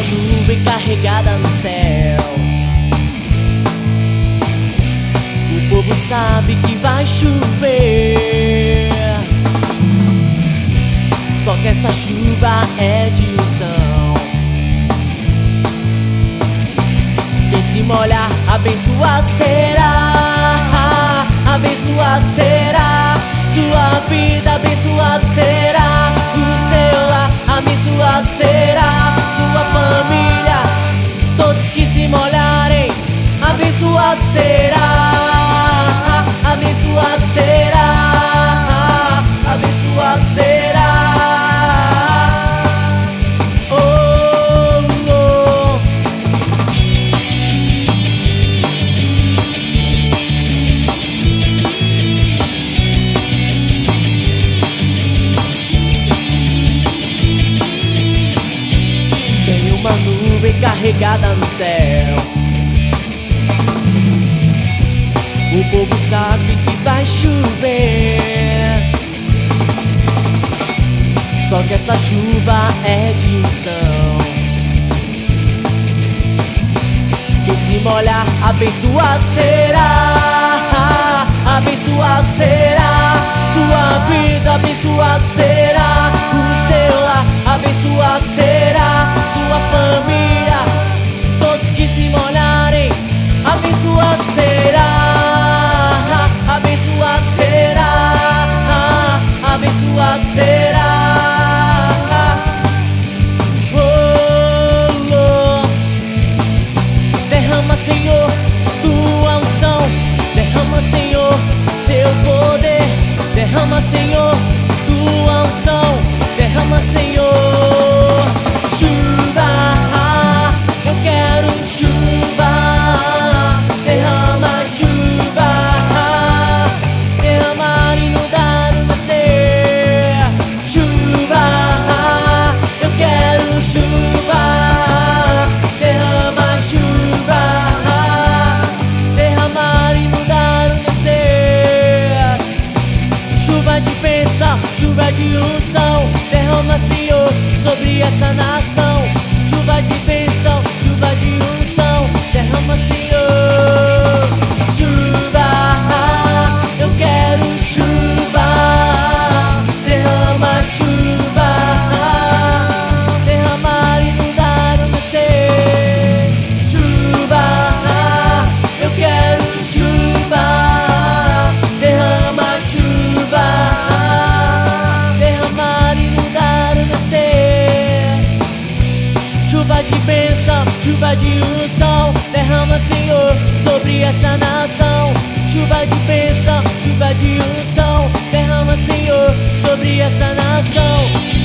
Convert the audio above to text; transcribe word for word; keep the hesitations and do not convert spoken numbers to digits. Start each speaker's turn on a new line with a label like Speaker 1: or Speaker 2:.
Speaker 1: nuvem carregada no céu. O povo sabe que vai chover, só que essa chuva é de unção. Quem se molhar, abençoado será, abençoado será. Sua vida, abençoado será. O seu lar, abençoado será. Sua família, todos que se molharem, abençoado será, abençoado será, abençoado será. Uma nuvem carregada no céu. O povo sabe que vai chover, só que essa chuva é de unção. Quem se molhar, abençoado será, abençoado será. Sua vida, abençoado será. O seu lar, abençoado será. Sua família, todos que se molharem, abençoado será, abençoado será, abençoado será. Oh, oh. Derrama, Senhor, tua unção. Derrama, Senhor, seu poder. Derrama, Senhor, tua unção. Derrama, Senhor, chuva. Eu quero chuva. Derrama chuva. Derramar, inundar o meu ser. Chuva. Eu quero chuva. Derrama chuva. Derramar, inundar o meu ser. Chuva de bênção, chuva de unção. Derrama, Senhor, sobre essa nação. Chuva de bênção, chuva de unção. Derrama, Senhor, chuva. Eu quero chuva. Derrama chuva. Derramar, inundar o meu ser. Chuva. Eu quero chuva. Derrama chuva. Derramar, inundar o meu ser. Chuva de bênção, chuva de unção. Derrama, Senhor, sobre essa nação. Chuva de bênção, chuva de unção. Derrama, Senhor, sobre essa nação.